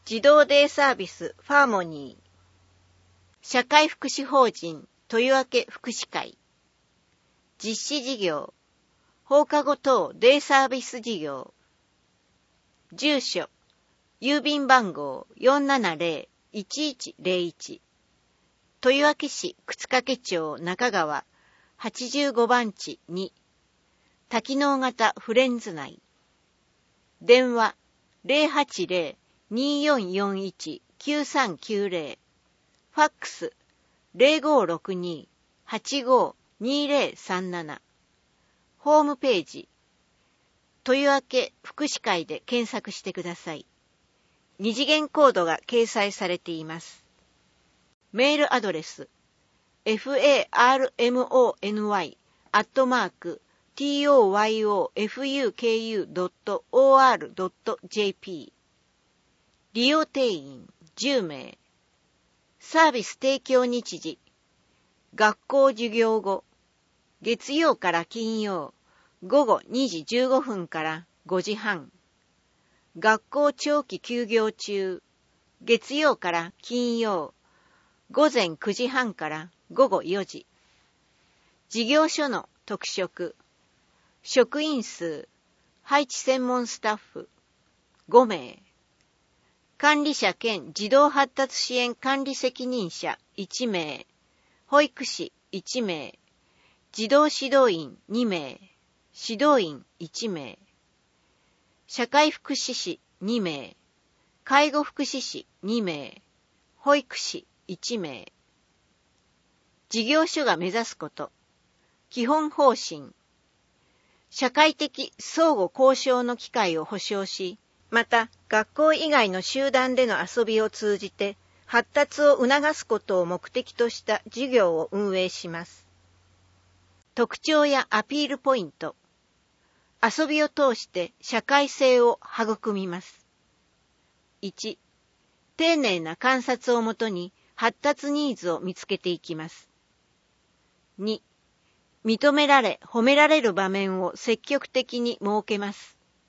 児童デイサービスファーモニー、社会福祉法人豊明福祉会、実施事業、放課後等デイサービス事業、住所、郵便番号 470-1101、豊明市沓掛町中川85番地2、多機能型フレンズ内、電話080-2441-9390、ファックス0562-852037、ホームページ、豊明福祉会で検索してください。二次元コードが掲載されています。メールアドレス、farmony@toyofuku.or.jp、利用定員10名、サービス提供日時、学校授業後、月曜から金曜、午後2時15分から5時半、学校長期休業中、月曜から金曜、午前9時半から午後4時、事業所の特色、職員数、配置専門スタッフ5名、管理者兼児童発達支援管理責任者1名、保育士1名、児童指導員2名、指導員1名、社会福祉士2名、介護福祉士2名、保育士1名。事業所が目指すこと、基本方針、社会的相互交渉の機会を保障し、また学校以外の集団での遊びを通じて発達を促すことを目的とした事業を運営します。特徴やアピールポイント、遊びを通して社会性を育みます。1、丁寧な観察をもとに発達ニーズを見つけていきます。2、認められ褒められる場面を積極的に設けます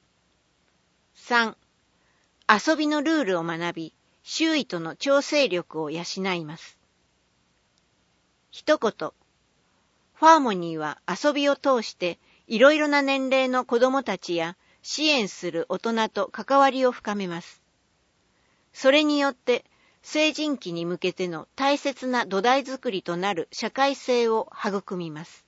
。3、遊びのルールを学び、周囲との調整力を養います。一言、ファーモニーは遊びを通していろいろな年齢の子どもたちや支援する大人と関わりを深めます。それによって成人期に向けての大切な土台づくりとなる社会性を育みます。